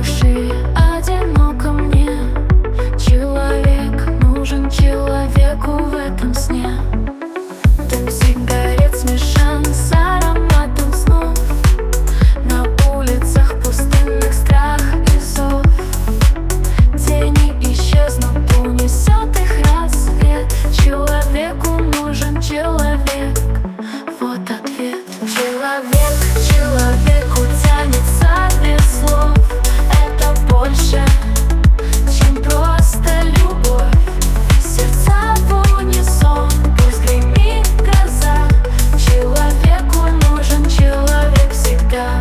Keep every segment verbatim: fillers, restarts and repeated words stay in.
души одиноко мне. Человек нужен человеку в этом сне. Дым сигарет смешан с ароматом снов. На улицах пустынных страх и зов. Тени исчезнут, унесет их рассвет. Человеку нужен человек. Вот ответ. Человек, человеку тянется без слов. Это больше, чем просто любовь. Сердца в унисон, пусть гремит гроза. Человеку нужен человек всегда.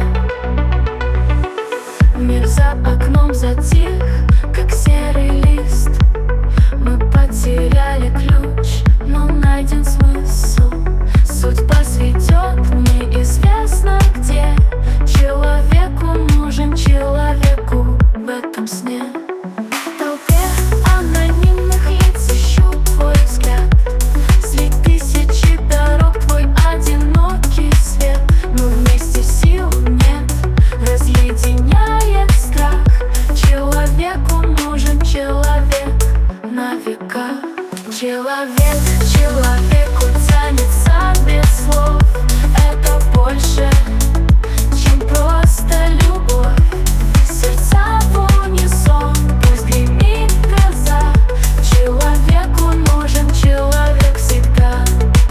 Мир за окном затих, как серый лист. Мы потеряли ключ, но найден смысл. Судьба сведет, мне известно где. Человеку нужен человеку в этом сне. В толпе анонимных лиц ищу твой взгляд. Средь тысячи дорог твой одинокий свет. Но вместе сил нет, разъединяет страх. Человеку нужен человек на века. Человек, человеку тянется без слов. Это больше, чем просто любовь. Сердца в унисон, пусть гремит гроза. Человеку нужен человек всегда.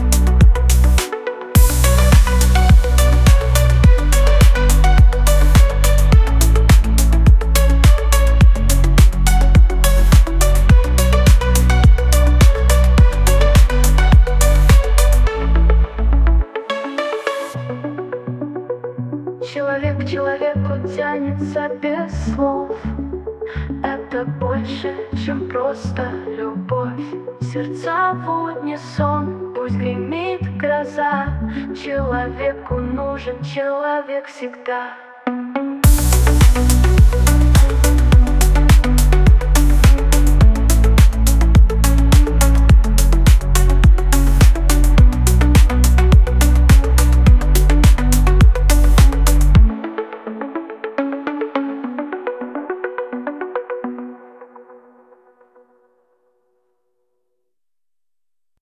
Человек к человеку тянется без слов. Это больше, чем просто любовь. Сердца в унисон, пусть гремит гроза. Человеку нужен человек всегда.